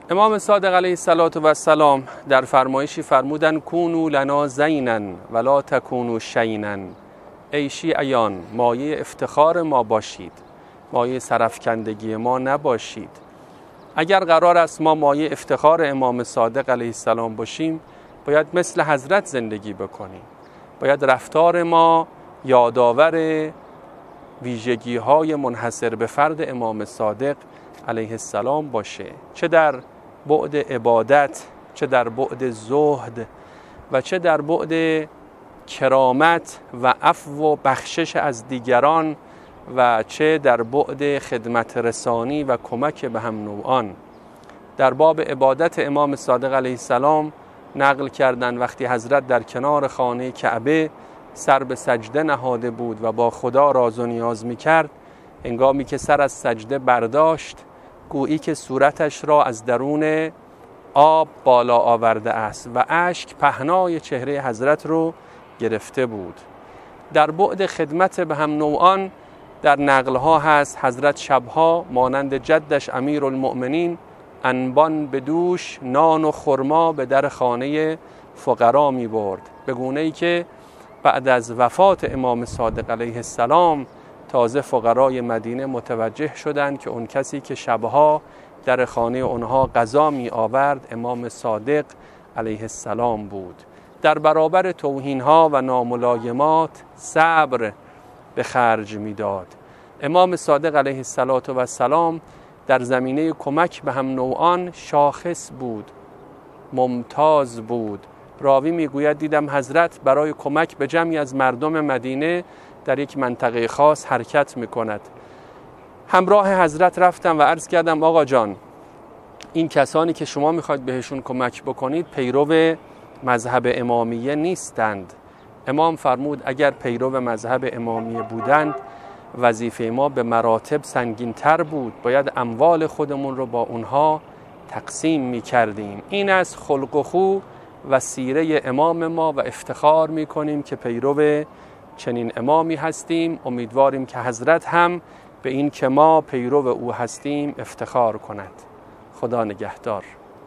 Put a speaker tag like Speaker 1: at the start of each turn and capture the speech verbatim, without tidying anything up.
Speaker 1: امام صادق علیه السلام در فرمایشی فرمودن کونوا لنا زینا ولا تکونوا شینا. ای شیعیان مایه افتخار ما باشید، مایه سرافکندگی ما نباشید. اگر قرار است ما مایه افتخار امام صادق علیه السلام باشیم، باید مثل حضرت زندگی بکنیم. باید رفتار ما یادآور ویژگی های منحصر به فرد امام صادق علیه السلام باشه، چه در بعد عبادت، چه در بعد زهد و چه در بعد کرامت و عفو و بخشش از دیگران و چه در بعد خدمت رسانی و کمک به هم نوعان. در باب عبادت امام صادق علیه السلام نقل کردن وقتی حضرت در کنار خانه کعبه سر به سجده نهاده بود و با خدا راز و نیاز می کرد، هنگامی که سر از سجده برداشت گویی که صورتش را از درون آب بالا آورده است و اشک پهنای چهره حضرت رو گرفته بود. در بعد خدمت به هم نوعان در نقلها هست حضرت شبها مانند جدش امیرالمؤمنین انبان به دوش نان و خرما به در خانه فقرا می برد، به گونه ای که بعد از وفات امام صادق علیه السلام تازه فقرای مدینه متوجه شدند که اون کسی که شبها در خانه اونها غذا می آورد امام صادق علیه السلام بود. در برابر توهینها و ناملایمات صبر به خرج می داد. امام صادق علیه السلام در زمینه کمک به هم نوعان شاخص بود، ممتاز بود. راوی میگوید دیدم حضرت برای کمک به جمعی از مردم مدینه در یک منطقه خاص حرکت میکند. همراه حضرت رفتم و عرض کردم آقا جان، این کسانی که شما میخواید بهشون کمک بکنید پیرو مذهب امامیه نیستند. امام فرمود اگر پیرو مذهب امامیه بودند وظیفه ما به مراتب سنگین تر بود، باید اموال خودمون رو با اونها تقسیم می کردیم. این از خلق و خو و سیره امام ما و افتخار می کنیم که پیرو چنین امامی هستیم. امیدواریم که حضرت هم به این که ما پیرو او هستیم افتخار کند. خدا نگهدار.